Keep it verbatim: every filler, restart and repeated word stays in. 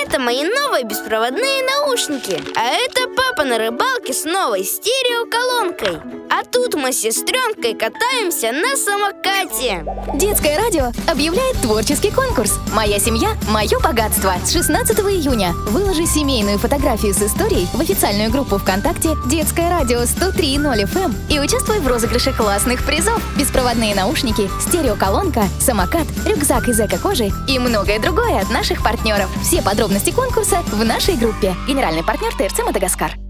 Это мои новые беспроводные наушники. А это папа на рыбалке с новой стереоколонкой. А тут мы с сестренкой катаемся на самокате. Детское радио объявляет творческий конкурс «Моя семья – мое богатство». С шестнадцатого июня выложи семейную фотографию с историей в официальную группу ВКонтакте «Детское радио сто три и ноль эф эм» и участвуй в розыгрыше классных призов: беспроводные наушники, стереоколонка, самокат, рюкзак из эко-кожи и многое другое от наших партнеров. Все подробности конкурса в нашей группе. Генеральный партнер ТФЦ «Мадагаскар».